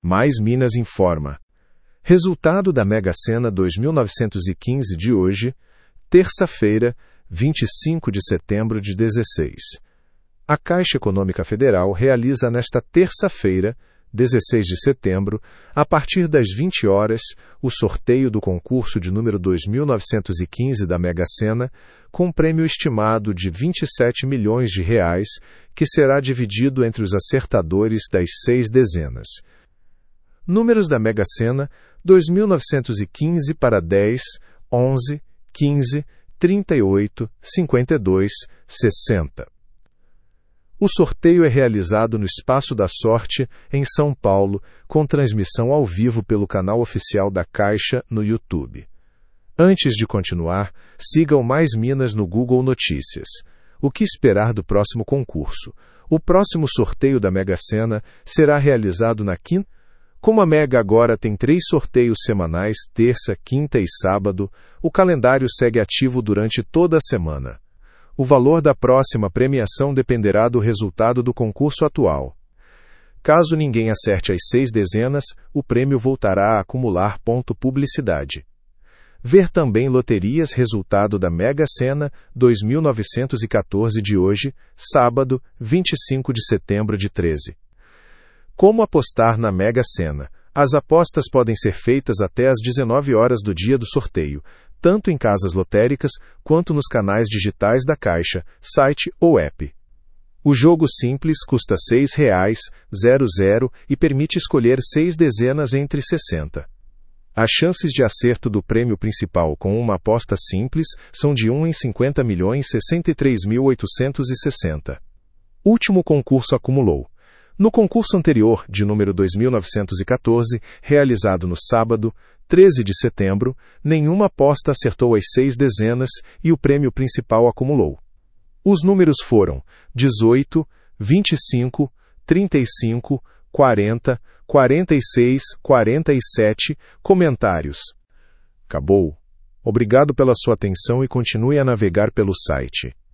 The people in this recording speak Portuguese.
Mais Minas informa. Resultado da Mega Sena 2915 de hoje, terça-feira, 25 de setembro de 16. A Caixa Econômica Federal realiza nesta terça-feira, 16 de setembro, a partir das 20 horas, o sorteio do concurso de número 2915 da Mega Sena, com prêmio estimado de R$ 27 milhões, que será dividido entre os acertadores das 6 dezenas. Números da Mega Sena 2915 para 10, 11, 15, 38, 52, 60. O sorteio é realizado no Espaço da Sorte, em São Paulo, com transmissão ao vivo pelo canal oficial da Caixa no YouTube. Antes de continuar, siga o Mais Minas no Google Notícias. O que esperar do próximo concurso? O próximo sorteio da Mega Sena será realizado na quinta. Como a Mega agora tem 3 sorteios semanais, terça, quinta e sábado, o calendário segue ativo durante toda a semana. O valor da próxima premiação dependerá do resultado do concurso atual. Caso ninguém acerte as 6 dezenas, o prêmio voltará a acumular ponto publicidade. Ver também loterias resultado da Mega Sena 2914 de hoje, sábado, 25 de setembro de 13. Como apostar na Mega Sena? As apostas podem ser feitas até às 19 horas do dia do sorteio, tanto em casas lotéricas quanto nos canais digitais da Caixa, site ou app. O jogo simples custa R$ 6,00 e permite escolher 6 dezenas entre 60. As chances de acerto do prêmio principal com uma aposta simples são de 1 em 50.063.860. Último concurso acumulou. No concurso anterior, de número 2914, realizado no sábado, 13 de setembro, nenhuma aposta acertou as 6 dezenas e o prêmio principal acumulou. Os números foram 18, 25, 35, 40, 46, 47. Comentários. Acabou. Obrigado pela sua atenção e continue a navegar pelo site